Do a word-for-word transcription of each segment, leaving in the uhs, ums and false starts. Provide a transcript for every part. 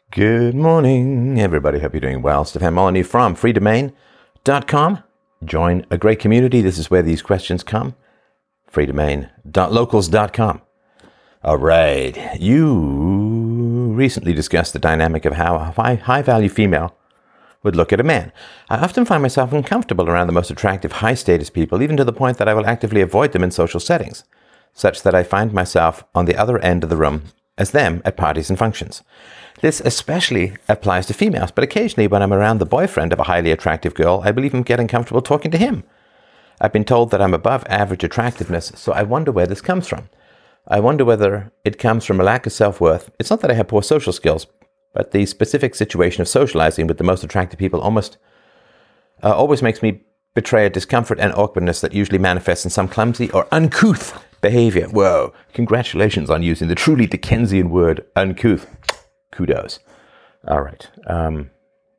Good morning, everybody. Hope you're doing well. Stefan Molyneux from free domain dot com. Join a great community. This is where these questions come. free domain dot locals dot com. All right. You recently discussed the dynamic of how a high-value female would look at a man. I often find myself uncomfortable around the most attractive, high-status people, even to the point that I will actively avoid them in social settings, such that I find myself on the other end of the room as them at parties and functions. This especially applies to females, but occasionally when I'm around the boyfriend of a highly attractive girl, I believe I'm getting comfortable talking to him. I've been told that I'm above average attractiveness, so I wonder where this comes from. I wonder whether it comes from a lack of self-worth. It's not that I have poor social skills, but the specific situation of socializing with the most attractive people almost uh, always makes me betray a discomfort and awkwardness that usually manifests in some clumsy or uncouth behavior. Whoa, congratulations on using the truly Dickensian word uncouth. Kudos. All right. Um,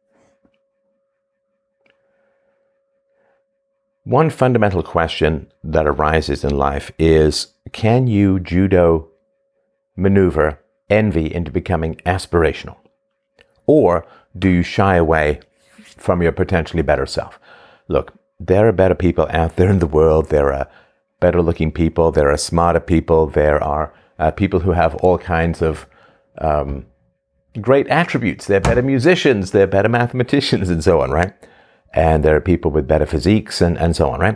one fundamental question that arises in life is, can you judo maneuver envy into becoming aspirational? Or do you shy away from your potentially better self? Look, there are better people out there in the world. There are better looking people. There are smarter people. There are uh, people who have all kinds of um, great attributes. They're better musicians, they're better mathematicians, and so on, right? And there are people with better physiques and, and so on, right?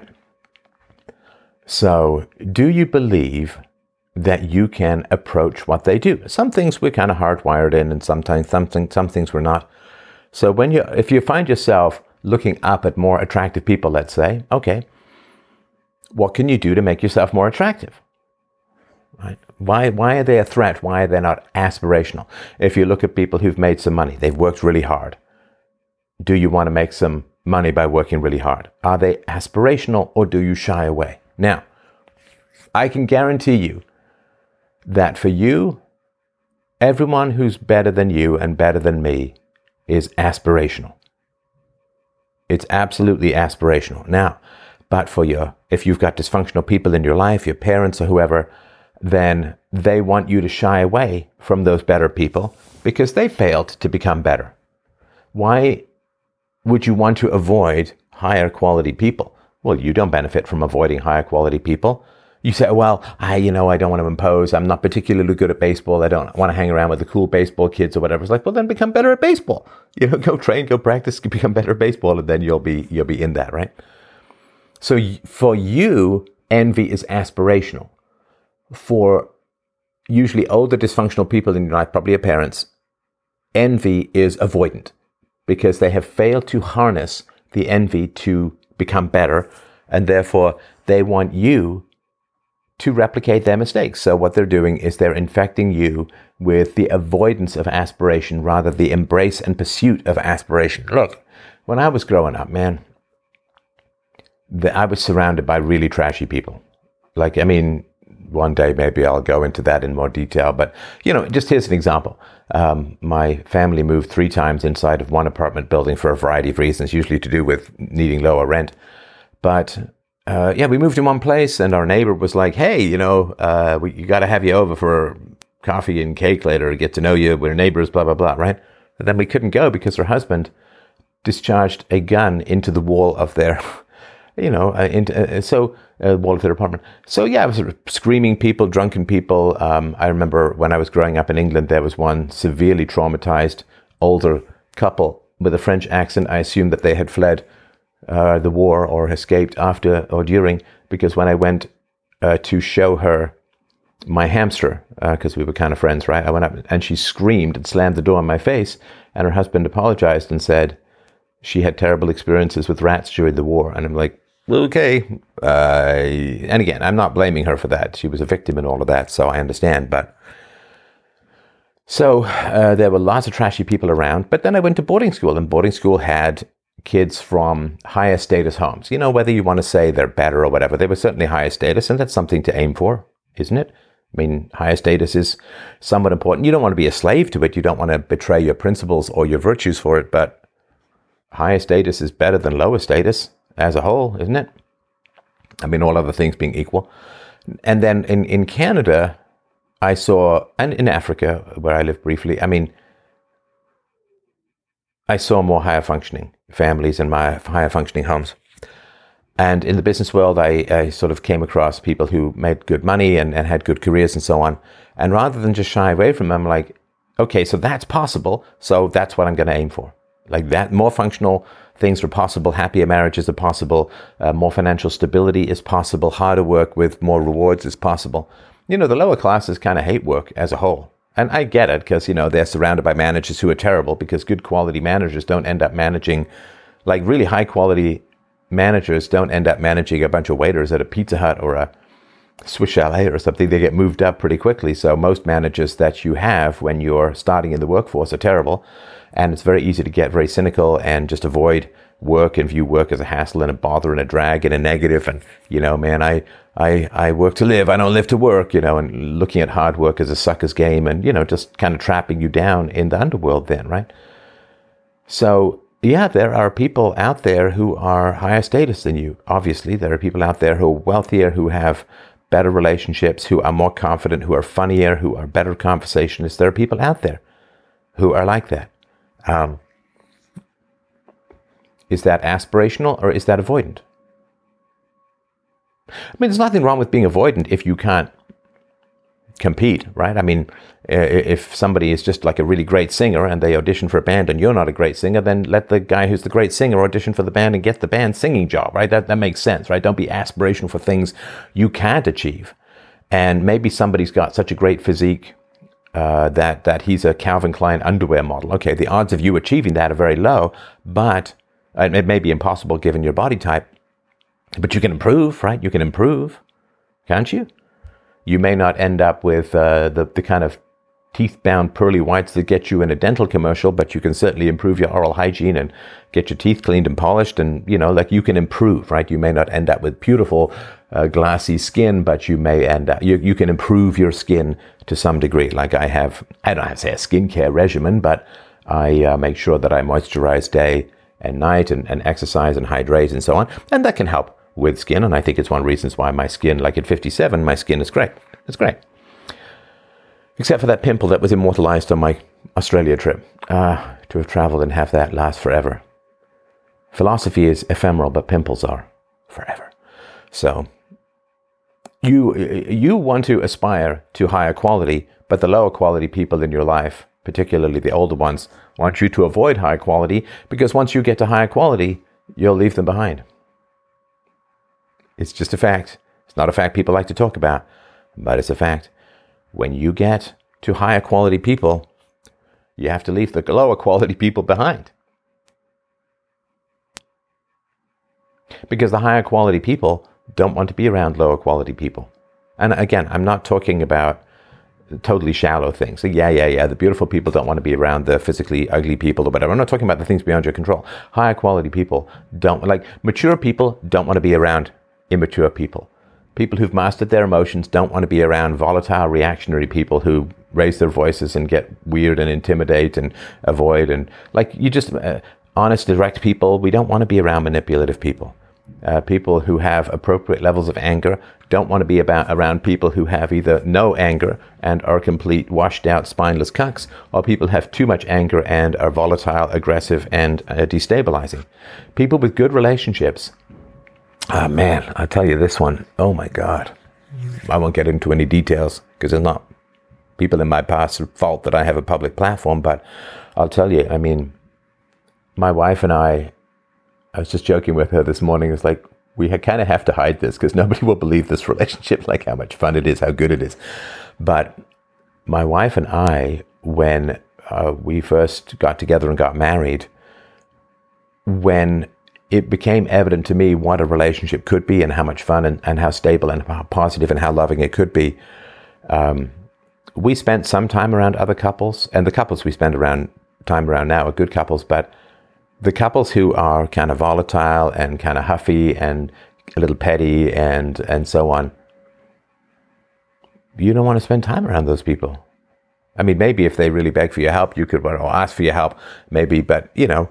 So, do you believe that you can approach what they do? Some things we're kind of hardwired in, and sometimes something, some things we're not. So, when you, if you find yourself looking up at more attractive people, let's say, okay, what can you do to make yourself more attractive? Right? Why, why are they a threat? Why are they not aspirational? If you look at people who've made some money, they've worked really hard. Do you want to make some money by working really hard? Are they aspirational, or do you shy away? Now, I can guarantee you that for you, everyone who's better than you and better than me is aspirational. It's absolutely aspirational. Now, but for your, if you've got dysfunctional people in your life, your parents or whoever, then they want you to shy away from those better people because they failed to become better. Why would you want to avoid higher quality people? Well, you don't benefit from avoiding higher quality people. You say, well, I, you know, I don't want to impose. I'm not particularly good at baseball. I don't want to hang around with the cool baseball kids or whatever. It's like, well, then become better at baseball. You know, go train, go practice, become better at baseball, and then you'll be you'll be in that, right? So for you, envy is aspirational. For usually older dysfunctional people in your life, probably your parents, envy is avoidant because they have failed to harness the envy to become better, and therefore they want you to replicate their mistakes. So what they're doing is they're infecting you with the avoidance of aspiration rather than the embrace and pursuit of aspiration. Look, when I was growing up, man, the, I was surrounded by really trashy people. Like, I mean, one day maybe I'll go into that in more detail, but you know, just here's an example. Um, my family moved three times inside of one apartment building for a variety of reasons, usually to do with needing lower rent. But uh, yeah, we moved in one place, and our neighbor was like, "Hey, you know, uh, we you got to have you over for coffee and cake later, get to know you. We're neighbors, blah blah blah." Right? But then we couldn't go because her husband discharged a gun into the wall of their. You know, uh, into, uh, so uh, wall of their apartment. So yeah, I was sort of screaming people, drunken people. Um, I remember when I was growing up in England, there was one severely traumatized older couple with a French accent. I assumed that they had fled uh, the war or escaped after or during, because when I went uh, to show her my hamster, because uh, we were kind of friends, right? I went up and she screamed and slammed the door in my face, and her husband apologized and said she had terrible experiences with rats during the war. And I'm like, okay. Uh, and again, I'm not blaming her for that. She was a victim in all of that, so I understand. But so uh, there were lots of trashy people around. But then I went to boarding school, and boarding school had kids from higher status homes. You know, whether you want to say they're better or whatever, they were certainly higher status, and that's something to aim for, isn't it? I mean, higher status is somewhat important. You don't want to be a slave to it. You don't want to betray your principles or your virtues for it, but higher status is better than lower status as a whole, isn't it? I mean, all other things being equal. And then in, in Canada, I saw, and in Africa, where I lived briefly, I mean, I saw more higher functioning families in my higher functioning homes. And in the business world, I, I sort of came across people who made good money and, and had good careers and so on. And rather than just shy away from them, I'm like, okay, so that's possible. So that's what I'm going to aim for. Like that, more functional things are possible. Happier marriages are possible. Uh, more financial stability is possible. Harder work with more rewards is possible. You know, the lower classes kind of hate work as a whole. And I get it because, you know, they're surrounded by managers who are terrible, because good quality managers don't end up managing, like really high quality managers don't end up managing a bunch of waiters at a Pizza Hut or a Swiss Chalet or something. They get moved up pretty quickly. So most managers that you have when you're starting in the workforce are terrible. And it's very easy to get very cynical and just avoid work and view work as a hassle and a bother and a drag and a negative. And, you know, man, I, I, I work to live. I don't live to work, you know, and looking at hard work as a sucker's game and, you know, just kind of trapping you down in the underworld then, right? So, yeah, there are people out there who are higher status than you. Obviously, there are people out there who are wealthier, who have better relationships, who are more confident, who are funnier, who are better conversationalists. There are people out there who are like that. Um, is that aspirational or is that avoidant? I mean, there's nothing wrong with being avoidant if you can't compete, right? I mean, if somebody is just like a really great singer and they audition for a band and you're not a great singer, then let the guy who's the great singer audition for the band and get the band singing job, right? That that makes sense, right? Don't be aspirational for things you can't achieve. And maybe somebody's got such a great physique uh, that that he's a Calvin Klein underwear model. Okay, the odds of you achieving that are very low, but uh, it may be impossible given your body type. But you can improve, right? You can improve, can't you? You may not end up with uh, the, the kind of teeth-bound pearly whites that get you in a dental commercial, but you can certainly improve your oral hygiene and get your teeth cleaned and polished. And, you know, like you can improve, right? You may not end up with beautiful, uh, glassy skin, but you may end up, you, you can improve your skin to some degree. Like I have, I don't have to say a skincare regimen, but I uh, make sure that I moisturize day and night and, and exercise and hydrate and so on. And that can help with skin, and I think it's one of the reasons why my skin, like at fifty-seven, my skin is great. It's great. Except for that pimple that was immortalized on my Australia trip. Uh, to have traveled and have that last forever. Philosophy is ephemeral, but pimples are forever. So, you you want to aspire to higher quality, but the lower quality people in your life, particularly the older ones, want you to avoid high quality, because once you get to higher quality, you'll leave them behind. It's just a fact. It's not a fact people like to talk about, but it's a fact. When you get to higher quality people, you have to leave the lower quality people behind. Because the higher quality people don't want to be around lower quality people. And again, I'm not talking about totally shallow things. Like, yeah, yeah, yeah, the beautiful people don't want to be around the physically ugly people or whatever. I'm not talking about the things beyond your control. Higher quality people don't, like mature people don't want to be around immature people. People who've mastered their emotions don't want to be around volatile, reactionary people who raise their voices and get weird and intimidate and avoid. And like you just, uh, honest, direct people, we don't want to be around manipulative people. Uh, people who have appropriate levels of anger don't want to be about around people who have either no anger and are complete washed out spineless cucks, or people have too much anger and are volatile, aggressive, and uh, destabilizing. People with good relationships. Ah, oh, man, I tell you this one. Oh my God. I won't get into any details because it's not people in my past fault that I have a public platform, but I'll tell you, I mean, my wife and I, I was just joking with her this morning. It's like, we kind of have to hide this because nobody will believe this relationship, like how much fun it is, how good it is. But my wife and I, when uh, we first got together and got married, when it became evident to me what a relationship could be and how much fun and, and how stable and how positive and how loving it could be, um, we spent some time around other couples, and the couples we spend around time around now are good couples, but the couples who are kind of volatile and kind of huffy and a little petty and, and so on, you don't want to spend time around those people. I mean, maybe if they really beg for your help, you could, well, ask for your help, maybe, but, you know,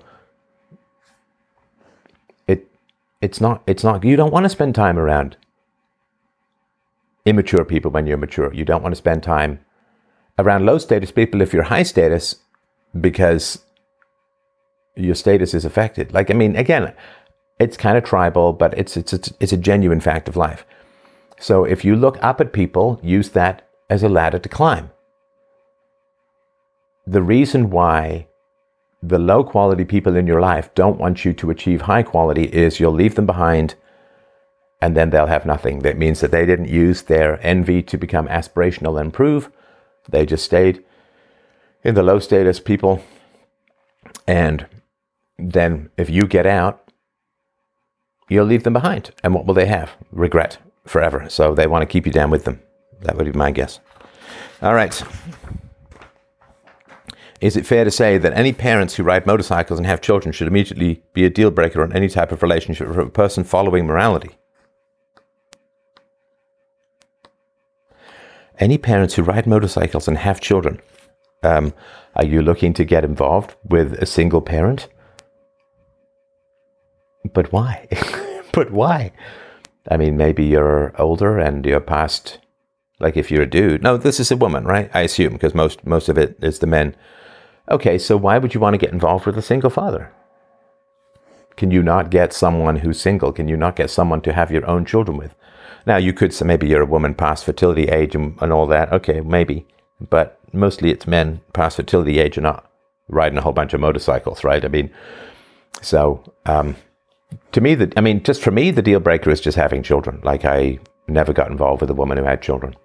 it it's not, it's not, you don't want to spend time around immature people when you're mature. You don't want to spend time around low status people if you're high status, because your status is affected. Like, I mean, again, it's kind of tribal, but it's it's it's, it's a genuine fact of life. So if you look up at people, use that as a ladder to climb. The reason why the low quality people in your life don't want you to achieve high quality is you'll leave them behind and then they'll have nothing. That means that they didn't use their envy to become aspirational and improve. They just stayed in the low status people. And then if you get out, you'll leave them behind. And what will they have? Regret forever. So they want to keep you down with them. That would be my guess. All right. Is it fair to say that any parents who ride motorcycles and have children should immediately be a deal breaker on any type of relationship with a person following morality? Any parents who ride motorcycles and have children, um, are you looking to get involved with a single parent? But why? But why? I mean, maybe you're older and you're past, like if you're a dude. No, this is a woman, right? I assume, because most, most of it is the men. Okay, so why would you want to get involved with a single father? Can you not get someone who's single? Can you not get someone to have your own children with? Now, you could say maybe you're a woman past fertility age and, and all that. Okay, maybe. But mostly it's men past fertility age and not riding a whole bunch of motorcycles, right? I mean, so um, to me, the, I mean, just for me, the deal breaker is just having children. Like, I never got involved with a woman who had children.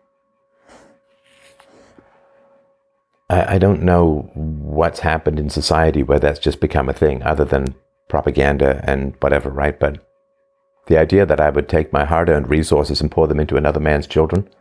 I, I don't know what's happened in society where that's just become a thing other than propaganda and whatever, right? But the idea that I would take my hard-earned resources and pour them into another man's children,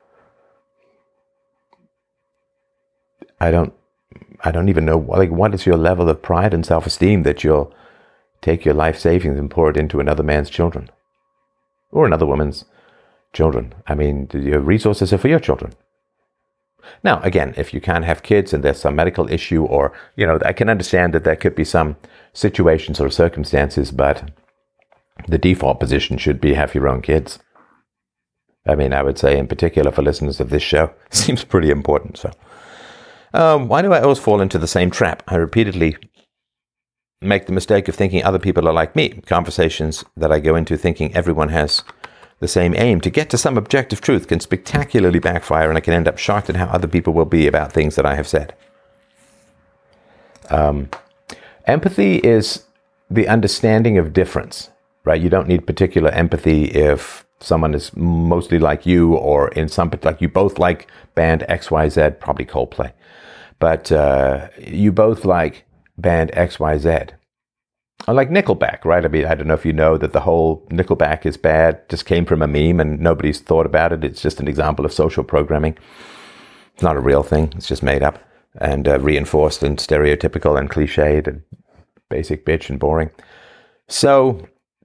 I don't, I don't even know, like, what is your level of pride and self-esteem that you'll take your life savings and pour it into another man's children? Or another woman's children. I mean, your resources are for your children. Now, again, if you can't have kids and there's some medical issue or, you know, I can understand that there could be some situations or circumstances, but the default position should be have your own kids. I mean, I would say in particular for listeners of this show, it seems pretty important. So, um, why do I always fall into the same trap? I repeatedly make the mistake of thinking other people are like me. Conversations that I go into thinking everyone has the same aim to get to some objective truth can spectacularly backfire, and I can end up shocked at how other people will be about things that I have said. Um, empathy is the understanding of difference, right? You don't need particular empathy if someone is mostly like you, or in some, like you both like band X Y Z, probably Coldplay, but uh, you both like band X Y Z. Or like Nickelback, right? I mean, I don't know if you know that the whole Nickelback is bad just came from a meme and nobody's thought about it. It's just an example of social programming. It's not a real thing. It's just made up and uh, reinforced and stereotypical and cliched and basic bitch and boring. So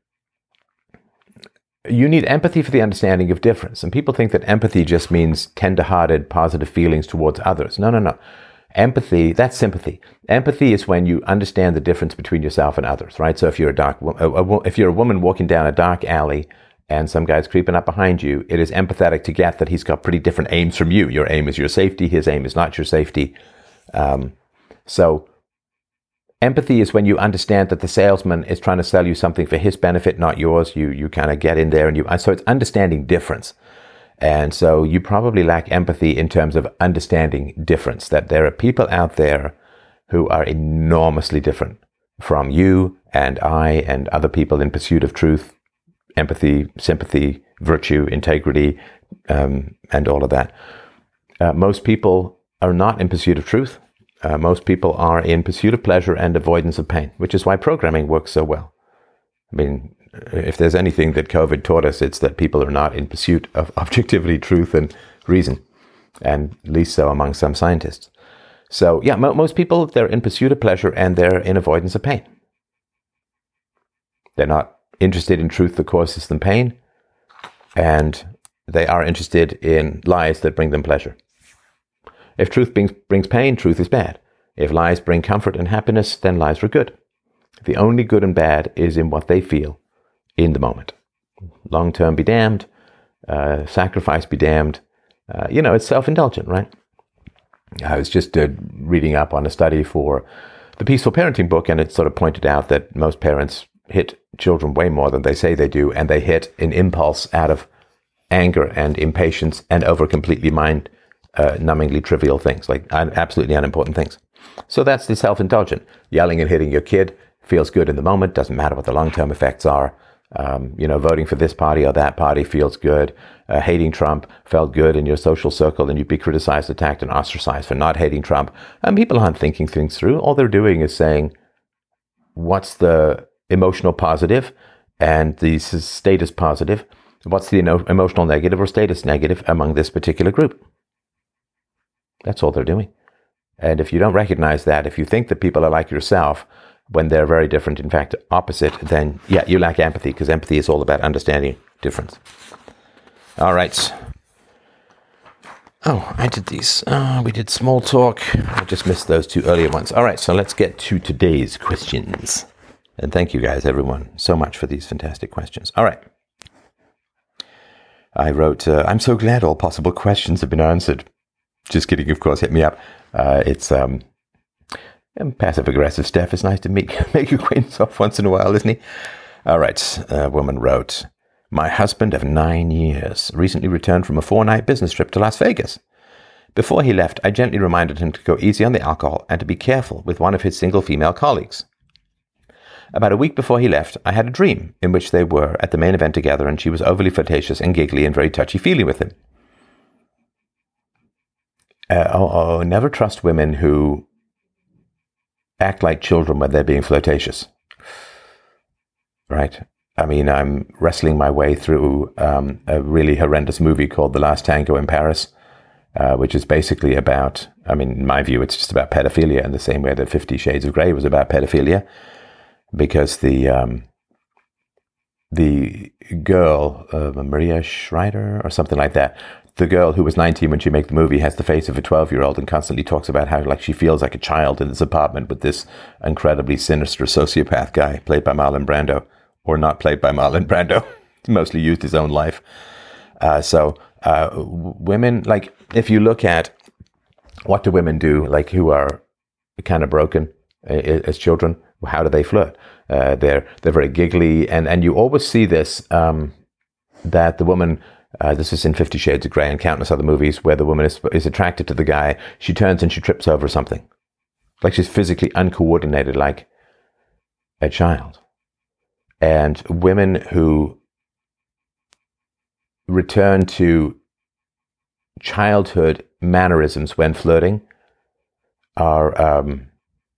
you need empathy for the understanding of difference. And people think that empathy just means tender-hearted, positive feelings towards others. No, no, no. Empathy, that's sympathy. Empathy is when you understand the difference between yourself and others, right? So if you're a dark, a, a, if you're a woman walking down a dark alley and some guy's creeping up behind you, it is empathetic to get that he's got pretty different aims from you. Your aim is your safety. His aim is not your safety. Um, so empathy is when you understand that the salesman is trying to sell you something for his benefit, not yours. You you kind of get in there and you. So it's understanding difference. And so you probably lack empathy in terms of understanding difference, that there are people out there who are enormously different from you and I and other people in pursuit of truth, empathy, sympathy, virtue, integrity, um, and all of that. Uh, most people are not in pursuit of truth. Uh, most people are in pursuit of pleasure and avoidance of pain, which is why programming works so well. I mean, if there's anything that COVID taught us, it's that people are not in pursuit of objectivity, truth, and reason, and least so among some scientists. So yeah, mo- most people, they're in pursuit of pleasure and they're in avoidance of pain. They're not interested in truth that causes them pain, and they are interested in lies that bring them pleasure. If truth brings, brings pain, truth is bad. If lies bring comfort and happiness, then lies are good. The only good and bad is in what they feel in the moment. Long term be damned, uh, sacrifice be damned. Uh, you know, it's self-indulgent, right? I was just uh, reading up on a study for the Peaceful Parenting book, and it sort of pointed out that most parents hit children way more than they say they do, and they hit in impulse out of anger and impatience and over completely mind uh, numbingly trivial things, like absolutely unimportant things. So that's the self-indulgent. Yelling and hitting your kid feels good in the moment, doesn't matter what the long-term effects are. Um, you know, voting for this party or that party feels good. Uh, hating Trump felt good in your social circle, and you'd be criticized, attacked, and ostracized for not hating Trump. And people aren't thinking things through. All they're doing is saying, what's the emotional positive and the status positive? What's the emotional negative or status negative among this particular group? That's all they're doing. And if you don't recognize that, if you think that people are like yourself when they're very different, in fact, opposite, then yeah, you lack empathy, because empathy is all about understanding difference. All right. Oh, I did these. Oh, we did small talk. I just missed those two earlier ones. All right, so let's get to today's questions. And thank you guys, everyone, so much for these fantastic questions. All right. I wrote, uh, I'm so glad all possible questions have been answered. Just kidding, of course, hit me up. Uh, it's um, passive-aggressive Steph. It's nice to meet, make acquaintance off once in a while, isn't he? All right, a woman wrote, my husband of nine years recently returned from a four-night business trip to Las Vegas. Before he left, I gently reminded him to go easy on the alcohol and to be careful with one of his single female colleagues. About a week before he left, I had a dream in which they were at the main event together, and she was overly flirtatious and giggly and very touchy-feely with him. Uh, oh, oh, never trust women who act like children when they're being flirtatious. Right? I mean, I'm wrestling my way through um, a really horrendous movie called The Last Tango in Paris, uh, which is basically about, I mean, in my view, it's just about pedophilia in the same way that Fifty Shades of Grey was about pedophilia. Because the um, the girl, uh, Maria Schreider or something like that, the girl who was nineteen when she made the movie has the face of a twelve-year-old and constantly talks about how like she feels like a child in this apartment with this incredibly sinister sociopath guy played by Marlon Brando, or not played by Marlon Brando. He mostly used his own life. Uh, so uh, women, like if you look at what do women do, like who are kind of broken as children, how do they flirt? Uh, they're they're very giggly, and, and you always see this, um, that the woman, uh, this is in Fifty Shades of Grey and countless other movies, where the woman is, is attracted to the guy, she turns and she trips over something. Like she's physically uncoordinated, like a child. And women who return to childhood mannerisms when flirting are... Um,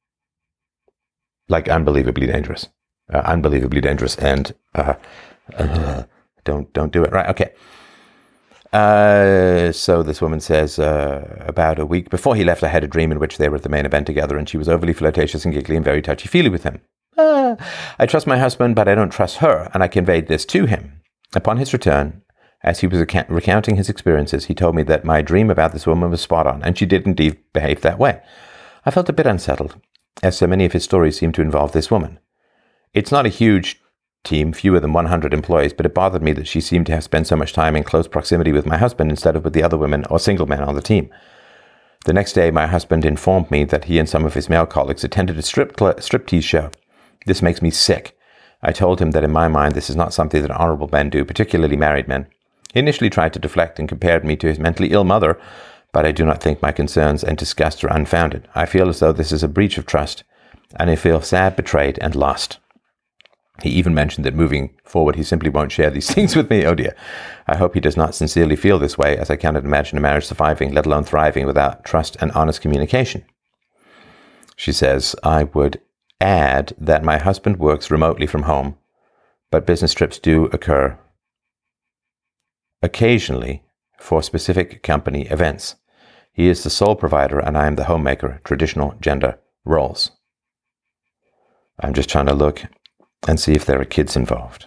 like unbelievably dangerous, uh, unbelievably dangerous, and uh, uh, don't don't do it. Right? Okay. Uh, so this woman says, uh, about a week before he left, I had a dream in which they were at the main event together, and she was overly flirtatious and giggly and very touchy-feely with him. Uh, I trust my husband, but I don't trust her, and I conveyed this to him. Upon his return, as he was ac- recounting his experiences, he told me that my dream about this woman was spot on, and she did indeed behave that way. I felt a bit unsettled, as so many of his stories seem to involve this woman. It's not a huge team, fewer than one hundred employees, but it bothered me that she seemed to have spent so much time in close proximity with my husband instead of with the other women or single men on the team. The next day, my husband informed me that he and some of his male colleagues attended a strip cl- striptease show. This makes me sick. I told him that in my mind, this is not something that honorable men do, particularly married men. He initially tried to deflect and compared me to his mentally ill mother, but I do not think my concerns and disgust are unfounded. I feel as though this is a breach of trust, and I feel sad, betrayed, and lost. He even mentioned that moving forward, he simply won't share these things with me. Oh dear. I hope he does not sincerely feel this way, as I cannot imagine a marriage surviving, let alone thriving, without trust and honest communication. She says, I would add that my husband works remotely from home, but business trips do occur occasionally for specific company events. He is the sole provider and I am the homemaker, traditional gender roles. I'm just trying to look and see if there are kids involved.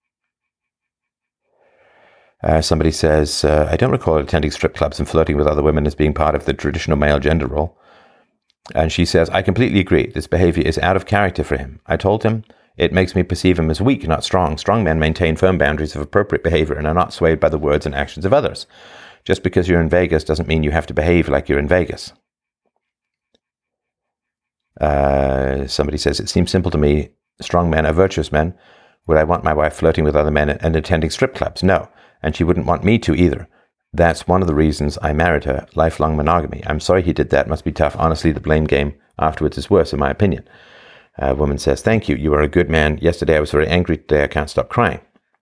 Uh, somebody says, uh, I don't recall attending strip clubs and flirting with other women as being part of the traditional male gender role. And she says, I completely agree. This behavior is out of character for him. I told him it makes me perceive him as weak, not strong. Strong men maintain firm boundaries of appropriate behavior and are not swayed by the words and actions of others. Just because you're in Vegas doesn't mean you have to behave like you're in Vegas. Uh, Uh, somebody says, it seems simple to me. Strong men are virtuous men. Would I want my wife flirting with other men and attending strip clubs? No. And she wouldn't want me to either. That's one of the reasons I married her. Lifelong monogamy. I'm sorry he did that. Must be tough. Honestly, the blame game afterwards is worse, in my opinion. A woman says, thank you. You are a good man. Yesterday I was very angry. Today I can't stop crying.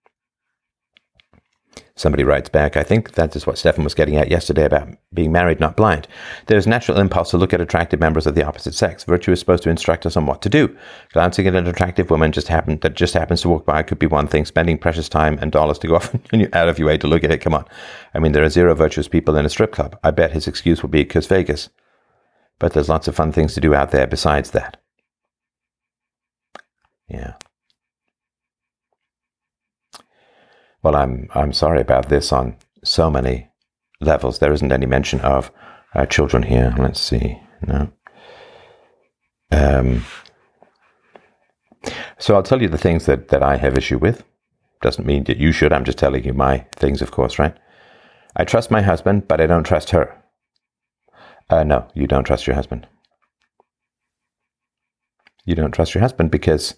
Somebody writes back, I think that is what Stefan was getting at yesterday about being married, not blind. There's a natural impulse to look at attractive members of the opposite sex. Virtue is supposed to instruct us on what to do. Glancing at an attractive woman just happen, that just happens to walk by could be one thing. Spending precious time and dollars to go off out of your way to look at it, come on. I mean, there are zero virtuous people in a strip club. I bet his excuse will be because Vegas. But there's lots of fun things to do out there besides that. Yeah. Well, I'm I'm sorry about this on so many levels. There isn't any mention of uh, children here. Let's see. No. Um, so I'll tell you the things that, that I have issue with. Doesn't mean that you should. I'm just telling you my things, of course, right? I trust my husband, but I don't trust her. Uh, no, you don't trust your husband. You don't trust your husband because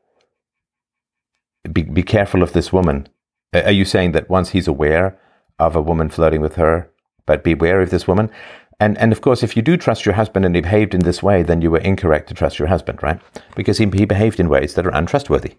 be, be careful of this woman. Are you saying that once he's aware of a woman flirting with her, but beware of this woman? And and of course, if you do trust your husband and he behaved in this way, then you were incorrect to trust your husband, right? Because he, he behaved in ways that are untrustworthy.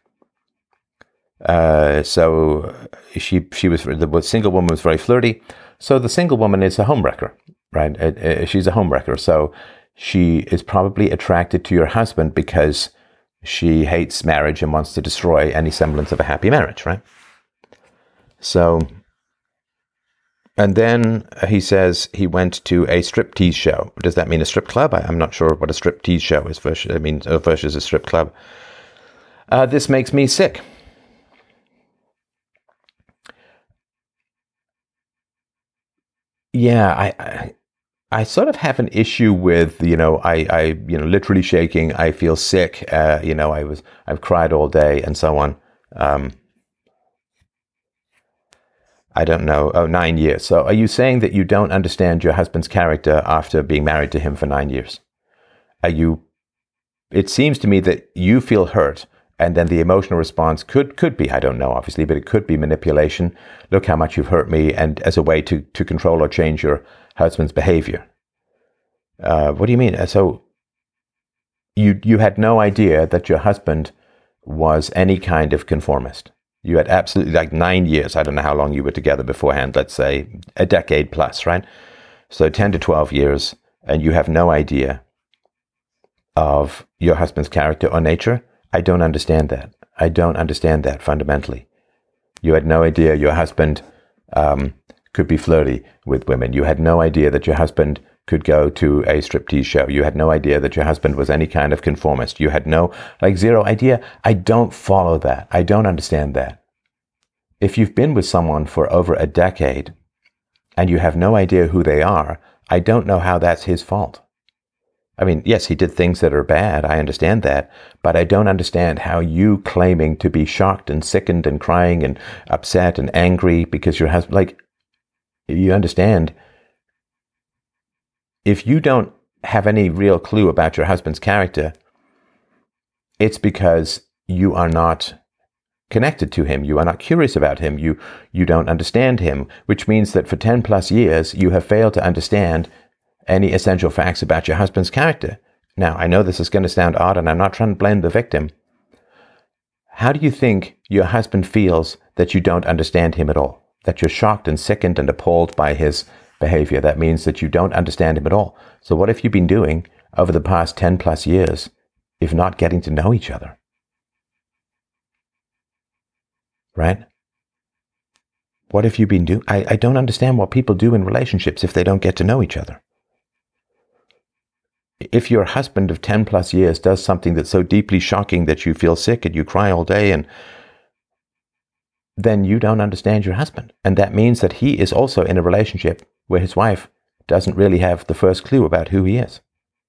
Uh, so she she was the single woman was very flirty. So the single woman is a homewrecker, right? Uh, uh, she's a homewrecker. So she is probably attracted to your husband because she hates marriage and wants to destroy any semblance of a happy marriage, right? So, and then he says he went to a striptease show. Does that mean a strip club? I, I'm not sure what a striptease show is versus, I mean, versus a strip club. Uh, this makes me sick. Yeah, I, I, I sort of have an issue with, you know, I, I, you know, literally shaking. I feel sick. Uh, you know, I was, I've cried all day and so on. Um, I don't know, oh, nine years. So are you saying that you don't understand your husband's character after being married to him for nine years? Are you, it seems to me that you feel hurt and then the emotional response could could be, I don't know, obviously, but it could be manipulation. Look how much you've hurt me, and as a way to, to control or change your husband's behavior. Uh, what do you mean? So you you had no idea that your husband was any kind of conformist. You had absolutely, like nine years, I don't know how long you were together beforehand, let's say a decade plus, right? So ten to twelve years, and you have no idea of your husband's character or nature. I don't understand that. I don't understand that fundamentally. You had no idea your husband um, could be flirty with women. You had no idea that your husband could go to a striptease show. You had no idea that your husband was any kind of conformist. You had no, like zero idea. I don't follow that. I don't understand that. If you've been with someone for over a decade and you have no idea who they are, I don't know how that's his fault. I mean, yes, he did things that are bad. I understand that. But I don't understand how you claiming to be shocked and sickened and crying and upset and angry because your husband, like, you understand, if you don't have any real clue about your husband's character, it's because you are not connected to him. You are not curious about him. You you don't understand him, which means that for ten plus years, you have failed to understand any essential facts about your husband's character. Now, I know this is going to sound odd, and I'm not trying to blame the victim. How do you think your husband feels that you don't understand him at all? That you're shocked and sickened and appalled by his behavior? That means that you don't understand him at all. So what have you been doing over the past ten plus years if not getting to know each other? Right? What have you been doing? I, I don't understand what people do in relationships if they don't get to know each other. If your husband of ten plus years does something that's so deeply shocking that you feel sick and you cry all day, and then you don't understand your husband. And that means that he is also in a relationship where his wife doesn't really have the first clue about who he is.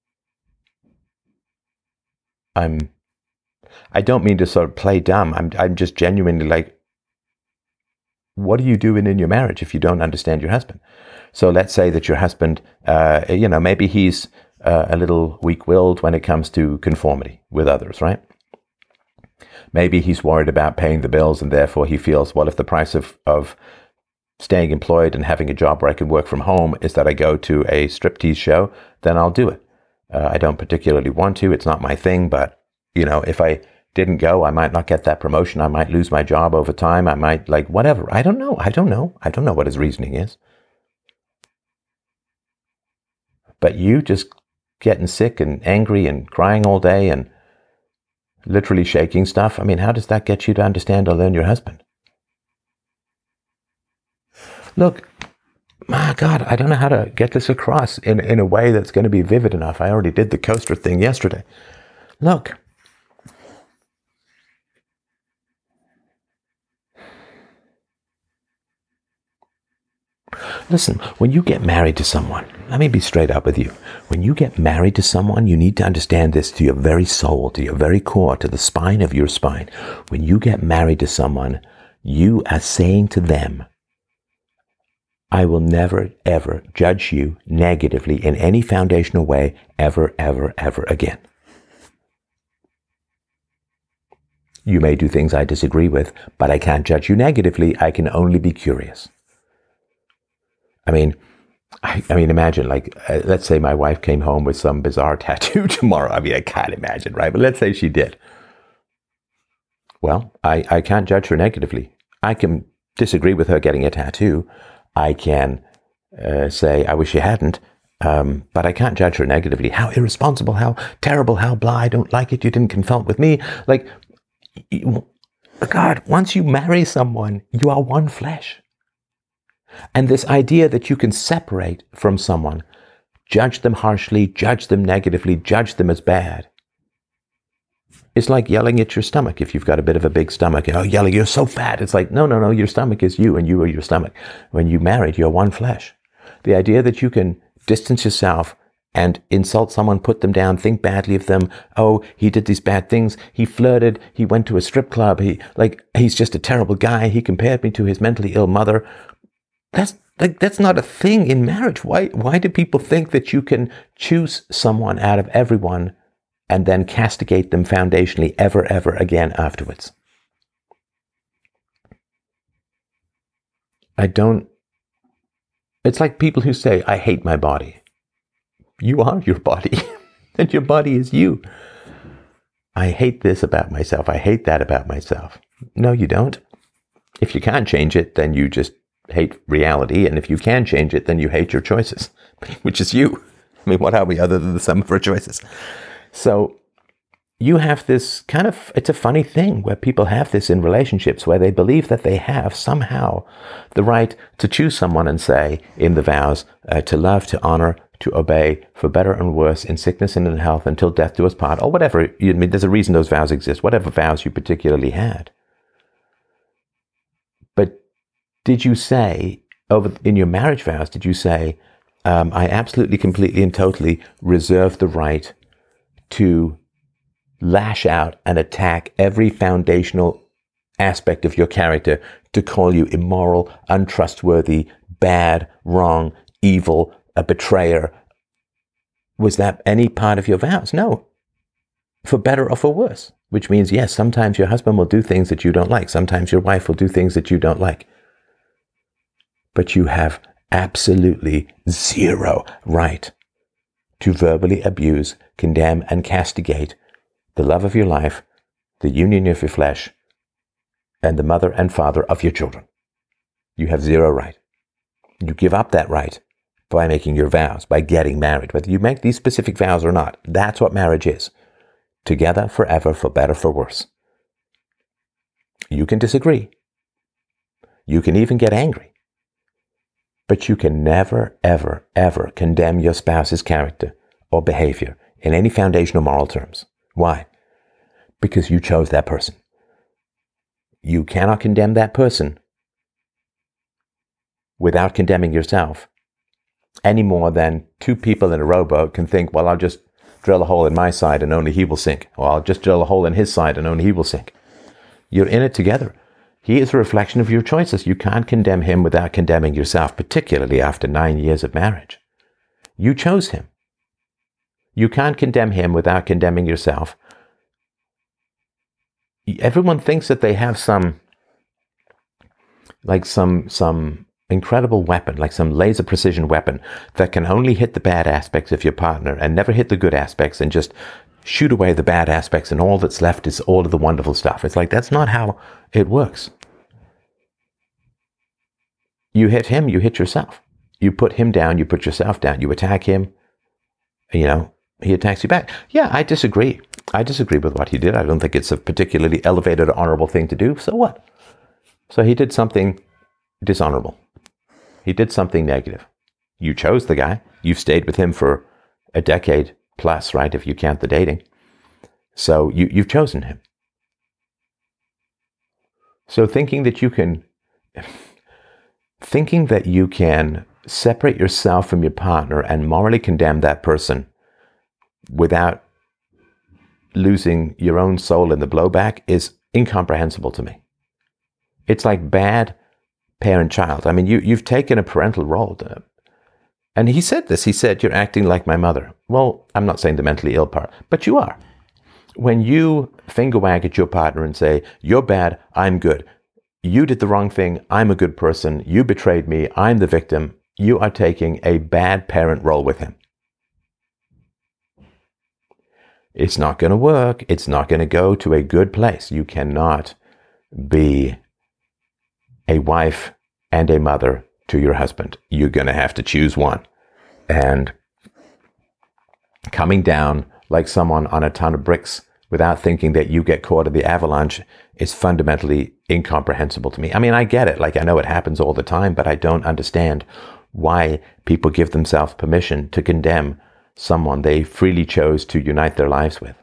I'm, I don't mean to sort of play dumb. I'm, I'm just genuinely like, what are you doing in your marriage if you don't understand your husband? So let's say that your husband, uh, you know, maybe he's uh, a little weak-willed when it comes to conformity with others, right? Maybe he's worried about paying the bills and therefore he feels, well, if the price of, of staying employed and having a job where I can work from home is that I go to a striptease show, then I'll do it. Uh, I don't particularly want to. It's not my thing, but, you know, if I didn't go, I might not get that promotion. I might lose my job over time. I might, like, whatever. I don't know. I don't know. I don't know what his reasoning is. But you just getting sick and angry and crying all day and literally shaking stuff. I mean, how does that get you to understand or learn your husband? Look, my God, I don't know how to get this across in, in a way that's going to be vivid enough. I already did the coaster thing yesterday. Look, listen, when you get married to someone, let me be straight up with you. When you get married to someone, you need to understand this to your very soul, to your very core, to the spine of your spine. When you get married to someone, you are saying to them, I will never, ever judge you negatively in any foundational way, ever, ever, ever again. You may do things I disagree with, but I can't judge you negatively. I can only be curious. I mean, I, I mean, imagine, like, uh, let's say my wife came home with some bizarre tattoo tomorrow. I mean, I can't imagine, right? But let's say she did. Well, I, I can't judge her negatively. I can disagree with her getting a tattoo. I can uh, say, I wish you hadn't, um, but I can't judge her negatively. How irresponsible, how terrible, how blah, I don't like it, you didn't consult with me. Like, you, God, once you marry someone, you are one flesh. And this idea that you can separate from someone, judge them harshly, judge them negatively, judge them as bad, it's like yelling at your stomach. If you've got a bit of a big stomach, you know, yelling, you're so fat. It's like, no, no, no, your stomach is you and you are your stomach. When you married, you're one flesh. The idea that you can distance yourself and insult someone, put them down, think badly of them. Oh, he did these bad things. He flirted. He went to a strip club. He, like, he's just a terrible guy. He compared me to his mentally ill mother. That's like, that's not a thing in marriage. Why, why do people think that you can choose someone out of everyone and then castigate them foundationally ever, ever again afterwards? I don't, it's like people who say, I hate my body. You are your body, and your body is you. I hate this about myself. I hate that about myself. No, you don't. If you can't change it, then you just hate reality. And if you can change it, then you hate your choices, which is you. I mean, what are we other than the sum of our choices? So you have this kind of, it's a funny thing where people have this in relationships where they believe that they have somehow the right to choose someone and say in the vows, uh, to love, to honor, to obey, for better and worse, in sickness and in health, until death do us part, or whatever. You, I mean, there's a reason those vows exist, whatever vows you particularly had. But did you say, over in your marriage vows, did you say, um, I absolutely, completely, and totally reserve the right to lash out and attack every foundational aspect of your character, to call you immoral, untrustworthy, bad, wrong, evil, a betrayer? Was that any part of your vows? No. For better or for worse. Which means, yes, sometimes your husband will do things that you don't like. Sometimes your wife will do things that you don't like. But you have absolutely zero right to verbally abuse, condemn, and castigate the love of your life, the union of your flesh, and the mother and father of your children. You have zero right. You give up that right by making your vows, by getting married. Whether you make these specific vows or not, that's what marriage is. Together forever, for better, for worse. You can disagree. You can even get angry. But you can never, ever, ever condemn your spouse's character or behavior in any foundational moral terms. Why? Because you chose that person. You cannot condemn that person without condemning yourself, any more than two people in a rowboat can think, well, I'll just drill a hole in my side and only he will sink. Or I'll just drill a hole in his side and only he will sink. You're in it together. He is a reflection of your choices. You can't condemn him without condemning yourself, particularly after nine years of marriage. You chose him. You can't condemn him without condemning yourself. Everyone thinks that they have some, like some, some incredible weapon, like some laser precision weapon that can only hit the bad aspects of your partner and never hit the good aspects, and just shoot away the bad aspects, and all that's left is all of the wonderful stuff. It's like, that's not how it works. You hit him, you hit yourself. You put him down, you put yourself down. You attack him, you know, he attacks you back. Yeah, I disagree. I disagree with what he did. I don't think it's a particularly elevated or honorable thing to do. So what? So he did something dishonorable. He did something negative. You chose the guy. You've stayed with him for a decade plus, right? If you count the dating. So you, you've chosen him. So thinking that you can, thinking that you can separate yourself from your partner and morally condemn that person without losing your own soul in the blowback is incomprehensible to me. It's like bad parent-child. I mean, you, you've taken a parental role. To, and he said this. He said, you're acting like my mother. Well, I'm not saying the mentally ill part, but you are. When you finger wag at your partner and say, you're bad, I'm good. You did the wrong thing, I'm a good person. You betrayed me, I'm the victim. You are taking a bad parent role with him. It's not going to work. It's not going to go to a good place. You cannot be a wife and a mother to your husband. You're going to have to choose one. And coming down like someone on a ton of bricks without thinking that you get caught in the avalanche is fundamentally incomprehensible to me. I mean, I get it. Like, I know it happens all the time, but I don't understand why people give themselves permission to condemn someone they freely chose to unite their lives with.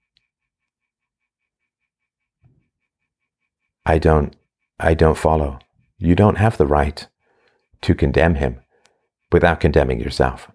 I don't, I don't follow. You don't have the right to condemn him without condemning yourself.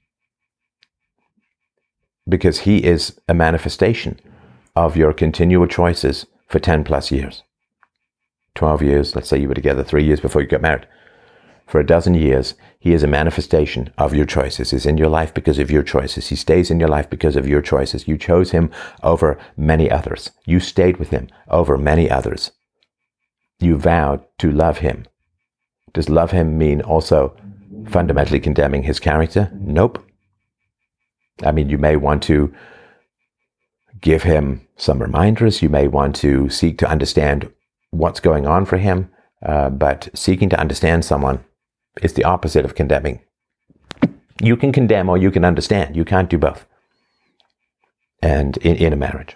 Because he is a manifestation of your continual choices for ten plus years. twelve years, let's say you were together three years before you got married. For a dozen years, he is a manifestation of your choices. He's in your life because of your choices. He stays in your life because of your choices. You chose him over many others. You stayed with him over many others. You vowed to love him. Does love him mean also fundamentally condemning his character? Nope. I mean, you may want to give him some reminders. You may want to seek to understand what's going on for him. Uh, but seeking to understand someone is the opposite of condemning. You can condemn or you can understand. You can't do both. And in, in a marriage.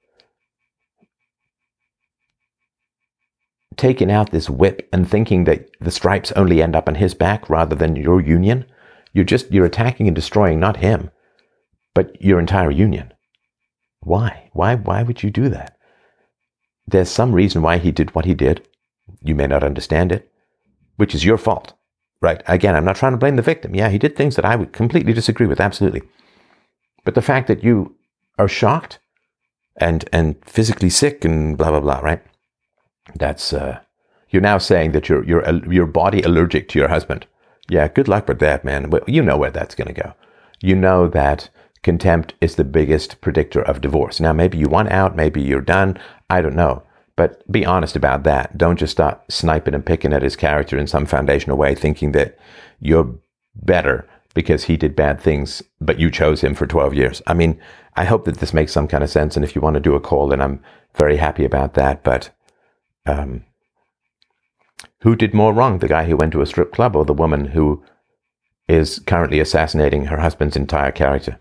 Taking out this whip and thinking that the stripes only end up on his back rather than your union, you're just, you're attacking and destroying not him, but your entire union. Why? Why, why would you do that? There's some reason why he did what he did. You may not understand it, which is your fault. Right? Again, I'm not trying to blame the victim. Yeah, he did things that I would completely disagree with, absolutely. But the fact that you are shocked and and physically sick and blah, blah, blah, right? That's, uh, you're now saying that you're, you're, your body allergic to your husband. Yeah, good luck with that, man. You know where that's going to go. You know that contempt is the biggest predictor of divorce. Now, maybe you want out, maybe you're done. I don't know. But be honest about that. Don't just start sniping and picking at his character in some foundational way, thinking that you're better because he did bad things, but you chose him for twelve years. I mean, I hope that this makes some kind of sense. And if you want to do a call, then I'm very happy about that. But um, who did more wrong? The guy who went to a strip club or the woman who is currently assassinating her husband's entire character?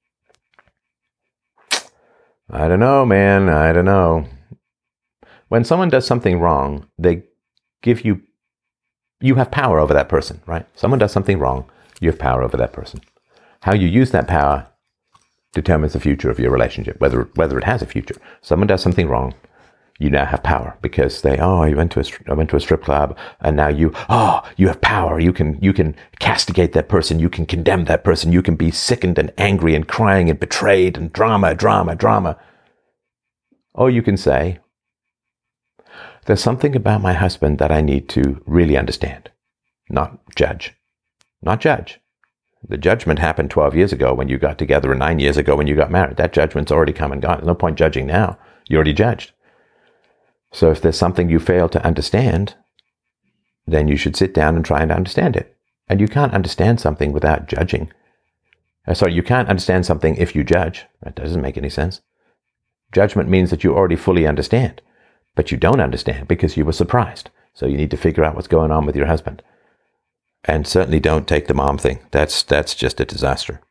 I don't know, man. I don't know. When someone does something wrong, they give you, you have power over that person, right? Someone does something wrong, you have power over that person. How you use that power determines the future of your relationship, whether whether it has a future. Someone does something wrong, you now have power because they, oh, I went to a, I went to a strip club, and now you, oh, you have power. You can, you can castigate that person. You can condemn that person. You can be sickened and angry and crying and betrayed and drama, drama, drama. Or you can say, there's something about my husband that I need to really understand, not judge, not judge. The judgment happened twelve years ago when you got together, or nine years ago when you got married. That judgment's already come and gone. There's no point judging now. You already judged. So if there's something you fail to understand, then you should sit down and try and understand it. And you can't understand something without judging. Uh, sorry, you can't understand something if you judge. That doesn't make any sense. Judgment means that you already fully understand, but you don't understand because you were surprised. So you need to figure out what's going on with your husband. And certainly don't take the mom thing. That's that's just a disaster.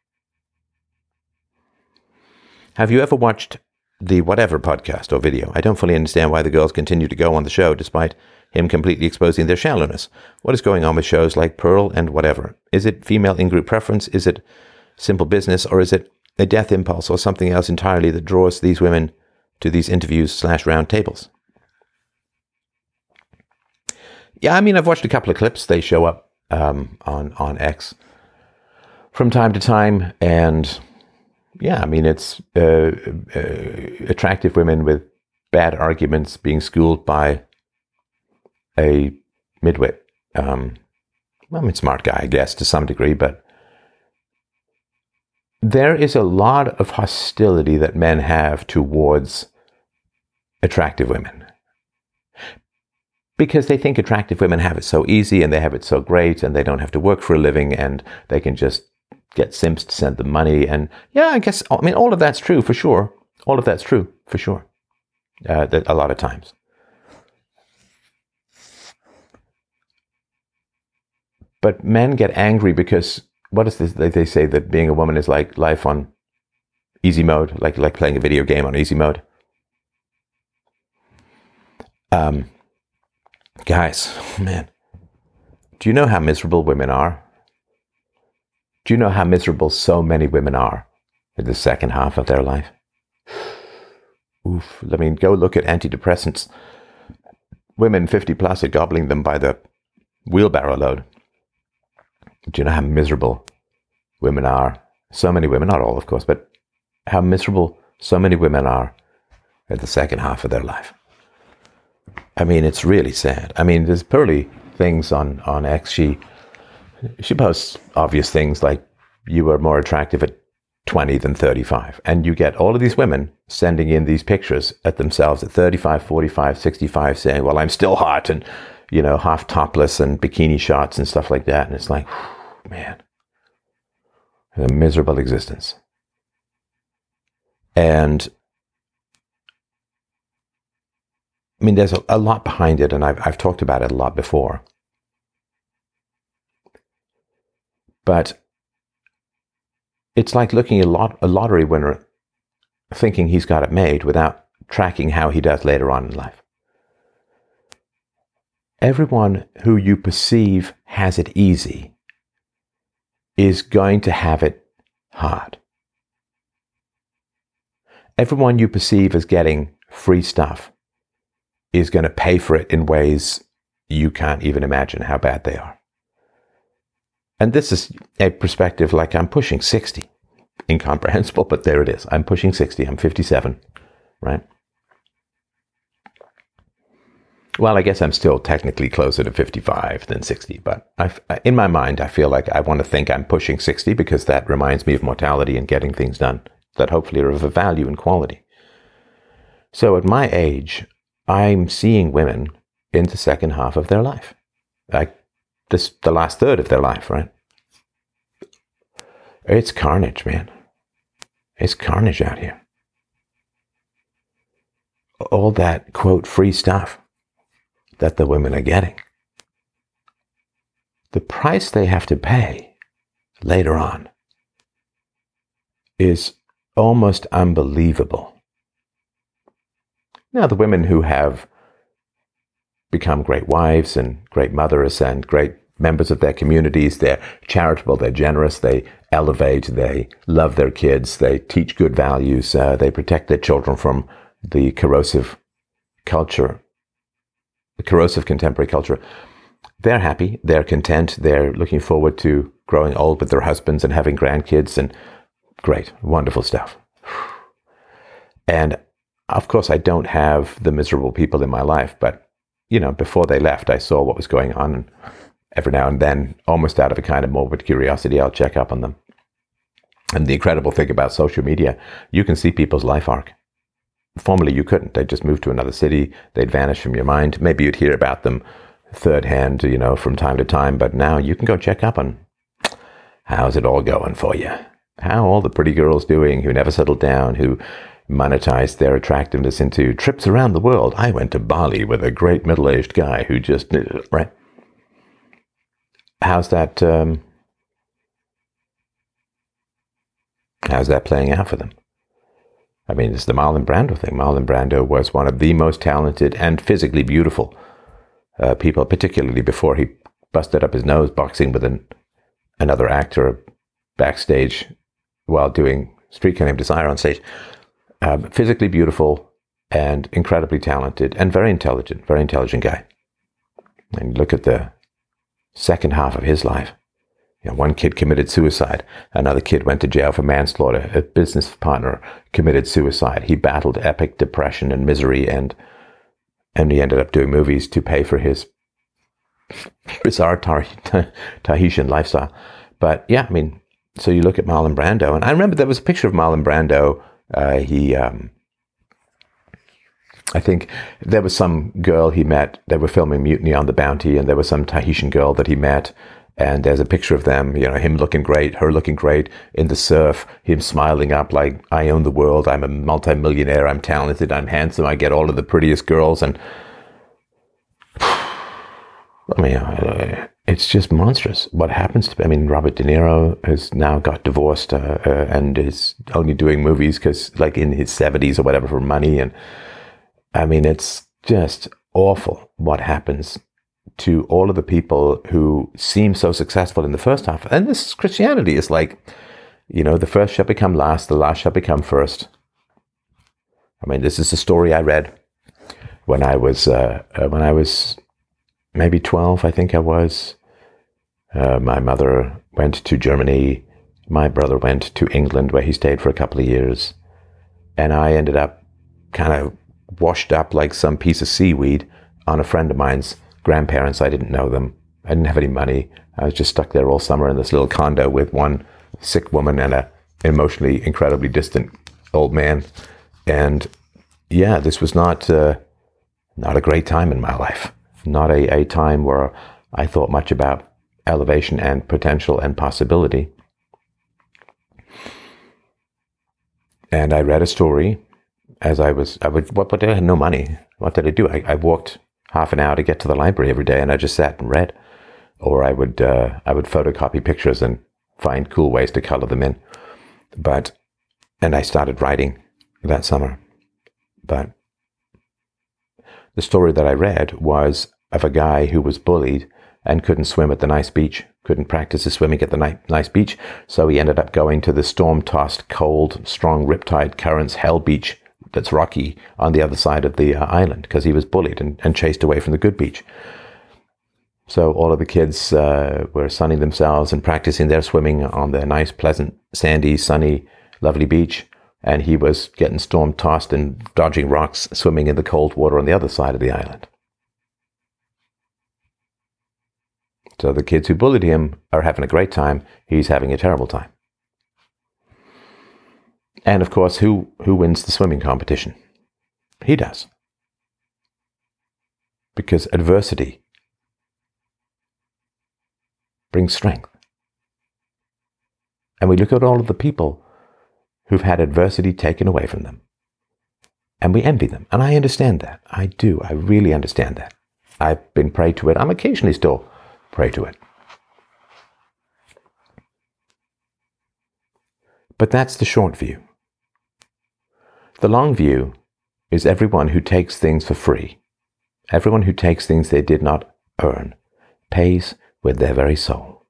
Have you ever watched the Whatever podcast or video? I don't fully understand why the girls continue to go on the show despite him completely exposing their shallowness. What is going on with shows like Pearl and Whatever? Is it female in-group preference? Is it simple business? Or is it a death impulse or something else entirely that draws these women to these interviews slash round tables? Yeah, I mean, I've watched a couple of clips. They show up um, on, on X from time to time. And yeah, I mean, it's uh, uh, attractive women with bad arguments being schooled by a midwit. Um, I mean, smart guy, I guess, to some degree, but there is a lot of hostility that men have towards attractive women because they think attractive women have it so easy and they have it so great and they don't have to work for a living and they can just get simps to send them money. And yeah, I guess, I mean, all of that's true for sure. All of that's true for sure. Uh, that a lot of times. But men get angry because, what is this? They, they say that being a woman is like life on easy mode, like like playing a video game on easy mode. Um, guys, man, do you know how miserable women are? Do you know how miserable so many women are in the second half of their life? Oof. I mean, go look at antidepressants. Women fifty plus are gobbling them by the wheelbarrow load. Do you know how miserable women are? So many women, not all, of course, but how miserable so many women are at the second half of their life. I mean, it's really sad. I mean, there's Pearly things on, on X. She, she posts obvious things like, you were more attractive at twenty than thirty-five. And you get all of these women sending in these pictures at themselves at thirty-five, forty-five, sixty-five, saying, well, I'm still hot, and you know, half topless and bikini shots and stuff like that. And it's like, whew, man, a miserable existence. And I mean, there's a, a lot behind it, and I've, I've talked about it a lot before. But it's like looking at a, lot, a lottery winner thinking he's got it made without tracking how he does later on in life. Everyone who you perceive has it easy is going to have it hard. Everyone you perceive as getting free stuff is going to pay for it in ways you can't even imagine how bad they are. And this is a perspective like I'm pushing sixty. Incomprehensible, but there it is. I'm pushing sixty. I'm fifty-seven, right? Well, I guess I'm still technically closer to fifty-five than sixty, but I've, in my mind, I feel like I want to think I'm pushing sixty because that reminds me of mortality and getting things done that hopefully are of a value and quality. So at my age, I'm seeing women in the second half of their life, like this, the last third of their life, right? It's carnage, man. It's carnage out here. All that, quote, free stuff that the women are getting. The price they have to pay later on is almost unbelievable. Now, the women who have become great wives and great mothers and great members of their communities, they're charitable, they're generous, they elevate, they love their kids, they teach good values, uh, they protect their children from the corrosive culture, the corrosive contemporary culture. They're happy, they're content, they're looking forward to growing old with their husbands and having grandkids, and great, wonderful stuff. And of course, I don't have the miserable people in my life, but, you know, before they left, I saw what was going on, and every now and then, almost out of a kind of morbid curiosity, I'll check up on them. And the incredible thing about social media, you can see people's life arc. Formerly, you couldn't. They'd just move to another city. They'd vanish from your mind. Maybe you'd hear about them third hand, you know, from time to time. But now you can go check up on how's it all going for you. How all the pretty girls doing who never settled down, who monetized their attractiveness into trips around the world. I went to Bali with a great middle-aged guy who just, right? How's that, um, how's that playing out for them? I mean, it's the Marlon Brando thing. Marlon Brando was one of the most talented and physically beautiful uh, people, particularly before he busted up his nose boxing with an, another actor backstage while doing Streetcar Named Desire on stage. Um, physically beautiful and incredibly talented and very intelligent, very intelligent guy. And look at the second half of his life. You know, one kid committed suicide. Another kid went to jail for manslaughter. A business partner committed suicide. He battled epic depression and misery, and and he ended up doing movies to pay for his bizarre Tar- Tahitian lifestyle. But yeah, I mean, so you look at Marlon Brando, and I remember there was a picture of Marlon Brando. Uh, he, um, I think there was some girl he met. They were filming Mutiny on the Bounty, and there was some Tahitian girl that he met. And there's a picture of them, you know, him looking great, her looking great in the surf, him smiling up like, I own the world, I'm a multimillionaire, I'm talented, I'm handsome, I get all of the prettiest girls. And I mean, uh, it's just monstrous what happens to, I mean, Robert De Niro has now got divorced uh, uh, and is only doing movies because, like, in his seventies or whatever for money. And I mean, it's just awful what happens to all of the people who seem so successful in the first half. And this is Christianity. It's like, you know, the first shall become last, the last shall become first. I mean, this is a story I read when I was, uh, uh, when I was maybe twelve, I think I was. Uh, my mother went to Germany. My brother went to England, where he stayed for a couple of years. And I ended up kind of washed up like some piece of seaweed on a friend of mine's grandparents. I didn't know them. I didn't have any money. I was just stuck there all summer in this little condo with one sick woman and a emotionally incredibly distant old man. And yeah, this was not uh, not a great time in my life. Not a, a time where I thought much about elevation and potential and possibility. And I read a story as I was, I would, what, what, I had no money. What did I do? I, I walked half an hour to get to the library every day, and I just sat and read. Or I would uh, I would photocopy pictures and find cool ways to color them in. But, and I started writing that summer. But the story that I read was of a guy who was bullied and couldn't swim at the nice beach, couldn't practice his swimming at the ni- nice beach. So he ended up going to the storm-tossed, cold, strong riptide currents hell beach that's rocky on the other side of the uh, island, because he was bullied and, and chased away from the good beach. So all of the kids uh, were sunning themselves and practicing their swimming on the nice, pleasant, sandy, sunny, lovely beach. And he was getting storm-tossed and dodging rocks, swimming in the cold water on the other side of the island. So the kids who bullied him are having a great time. He's having a terrible time. And of course, who, who wins the swimming competition? He does. Because adversity brings strength. And we look at all of the people who've had adversity taken away from them, and we envy them. And I understand that. I do. I really understand that. I've been prey to it. I'm occasionally still prey to it. But that's the short view. The long view is everyone who takes things for free, everyone who takes things they did not earn, pays with their very soul.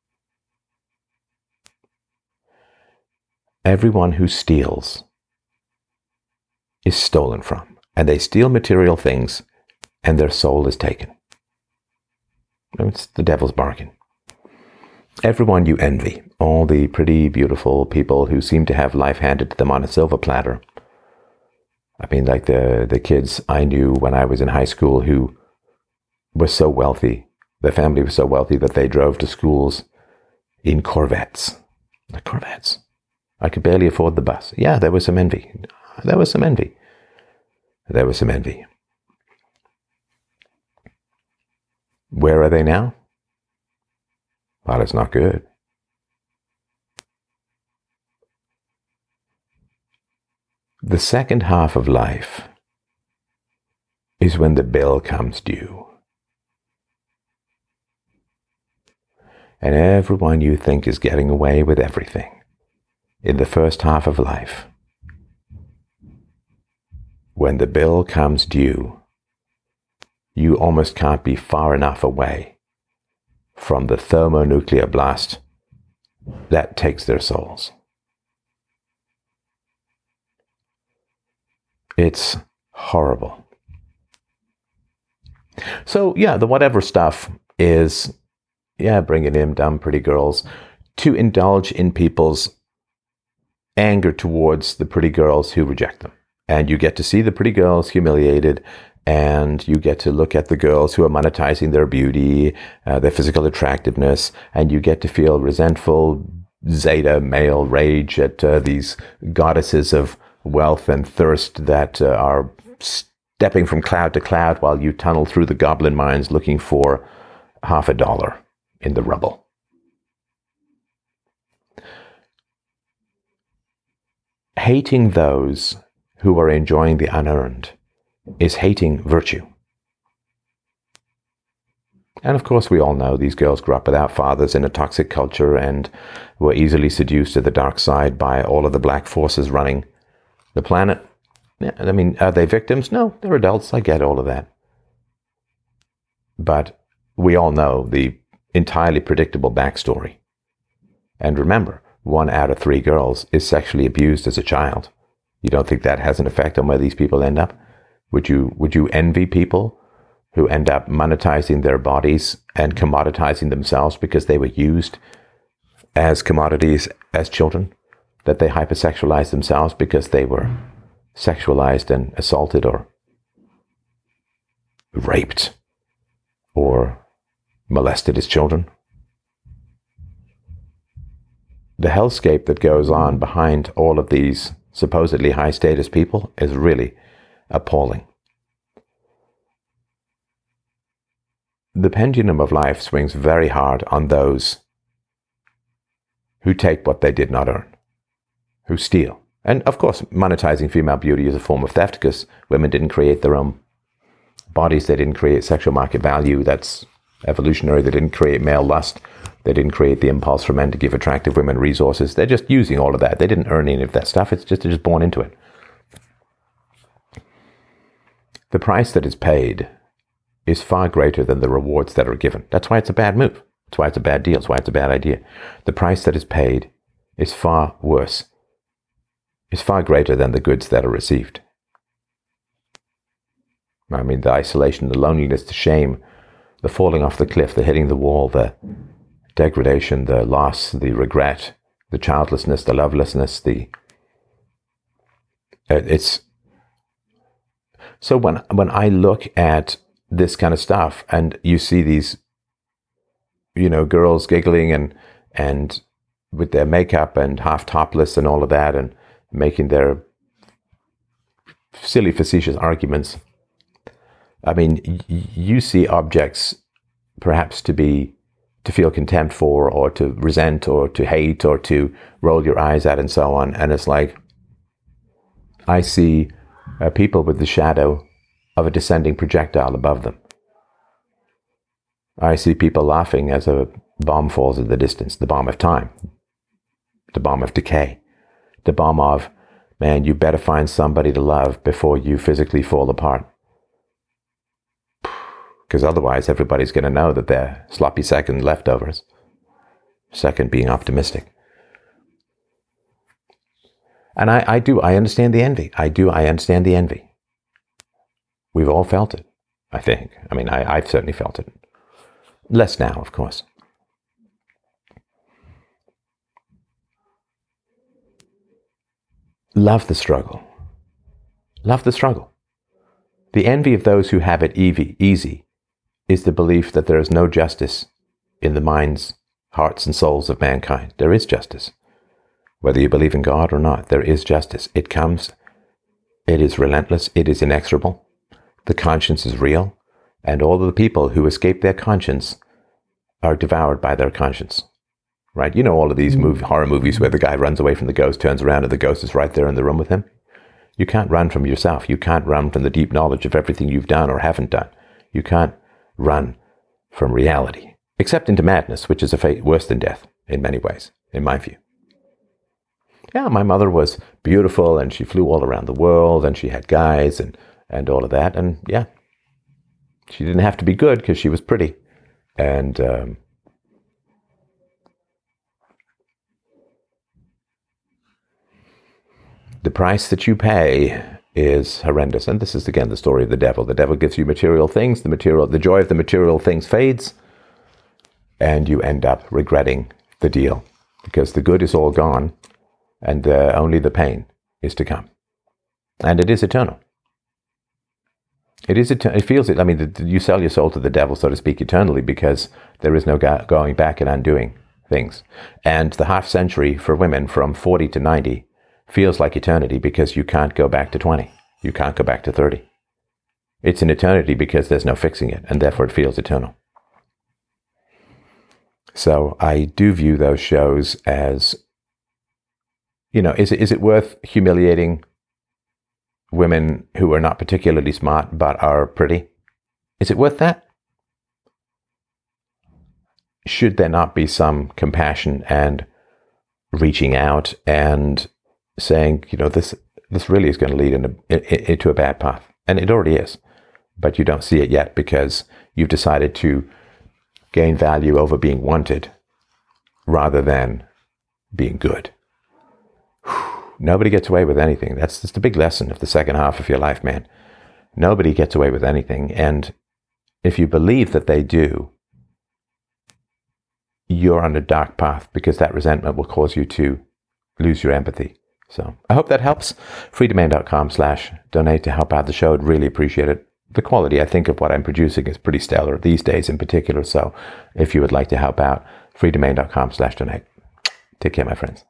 Everyone who steals is stolen from, and they steal material things, and their soul is taken. It's the devil's bargain. Everyone you envy, all the pretty, beautiful people who seem to have life handed to them on a silver platter. I mean, like the, the kids I knew when I was in high school who were so wealthy Their family was so wealthy that they drove to schools in Corvettes. Like Corvettes. I could barely afford the bus. Yeah, there was some envy. There was some envy. There was some envy. Where are they now? Well, it's not good. The second half of life is when the bill comes due. And everyone you think is getting away with everything in the first half of life, when the bill comes due, you almost can't be far enough away from the thermonuclear blast that takes their souls. It's horrible. So yeah, the whatever stuff is, yeah, bringing in dumb pretty girls to indulge in people's anger towards the pretty girls who reject them. And you get to see the pretty girls humiliated, and you get to look at the girls who are monetizing their beauty, uh, their physical attractiveness, and you get to feel resentful zeta male rage at uh, these goddesses of wealth and thirst that uh, are stepping from cloud to cloud while you tunnel through the goblin mines looking for half a dollar in the rubble. Hating those who are enjoying the unearned is hating virtue. And of course, we all know these girls grew up without fathers in a toxic culture and were easily seduced to the dark side by all of the black forces running the planet. Yeah, I mean, are they victims? No, they're adults. I get all of that. But we all know the entirely predictable backstory. And remember, one out of three girls is sexually abused as a child. You don't think that has an effect on where these people end up? Would you, would you envy people who end up monetizing their bodies and commoditizing themselves because they were used as commodities as children? That they hypersexualized themselves because they were sexualized and assaulted or raped or molested as children? The hellscape that goes on behind all of these supposedly high-status people is really appalling. The pendulum of life swings very hard on those who take what they did not earn, who steal. And of course, monetizing female beauty is a form of theft because women didn't create their own bodies. They didn't create sexual market value. That's evolutionary. They didn't create male lust. They didn't create the impulse for men to give attractive women resources. They're just using all of that. They didn't earn any of that stuff. It's just, they're just born into it. The price that is paid is far greater than the rewards that are given. That's why it's a bad move. That's why it's a bad deal. That's why it's a bad idea. The price that is paid is far worse, is far greater than the goods that are received. I mean, the isolation, the loneliness, the shame, the falling off the cliff, the hitting the wall, the degradation, the loss, the regret, the childlessness, the lovelessness, the... It's... So when when I look at this kind of stuff and you see these, you know, girls giggling and and with their makeup and half topless and all of that and making their silly, facetious arguments, I mean, y- you see objects perhaps to be, to feel contempt for or to resent or to hate or to roll your eyes at and so on. And it's like, I see uh, people with the shadow of a descending projectile above them. I see people laughing as a bomb falls in the distance, the bomb of time, the bomb of decay, the bomb of, man, you better find somebody to love before you physically fall apart. Because otherwise everybody's going to know that they're sloppy second leftovers. Second being optimistic. And I, I do, I understand the envy. I do, I understand the envy. We've all felt it, I think. I mean, I, I've certainly felt it. Less now, of course. Love the struggle. Love the struggle. The envy of those who have it easy, easy is the belief that there is no justice in the minds, hearts, and souls of mankind. There is justice. Whether you believe in God or not, there is justice. It comes, it is relentless, it is inexorable. The conscience is real, and all of the people who escape their conscience are devoured by their conscience. Right? You know all of these movie, horror movies where the guy runs away from the ghost, turns around, and the ghost is right there in the room with him. You can't run from yourself. You can't run from the deep knowledge of everything you've done or haven't done. You can't run from reality, except into madness, which is a fate worse than death in many ways, in my view. Yeah, my mother was beautiful, and she flew all around the world, and she had guys and, and all of that. And yeah, she didn't have to be good because she was pretty. And um, the price that you pay is horrendous. And this is, again, the story of the devil. The devil gives you material things. The material, the joy of the material things fades, and you end up regretting the deal because the good is all gone, and uh, only the pain is to come. And it is eternal. It is eternal. It feels it. I mean, the, you sell your soul to the devil, so to speak, eternally, because there is no go- going back and undoing things. And the half century for women from forty to ninety feels like eternity because you can't go back to twenty. You can't go back to thirty. It's an eternity because there's no fixing it, and therefore it feels eternal. So I do view those shows as, you know, is it, is it worth humiliating women who are not particularly smart but are pretty? Is it worth that? Should there not be some compassion and reaching out and saying, you know, this this really is going to lead into, into a bad path? And it already is. But you don't see it yet because you've decided to gain value over being wanted rather than being good. Nobody gets away with anything. That's just a big lesson of the second half of your life, man. Nobody gets away with anything. And if you believe that they do, you're on a dark path because that resentment will cause you to lose your empathy. So I hope that helps. freedomain.com slash donate to help out the show. I'd really appreciate it. The quality, I think, of what I'm producing is pretty stellar these days in particular. So if you would like to help out, freedomain.com slash donate. Take care, my friends.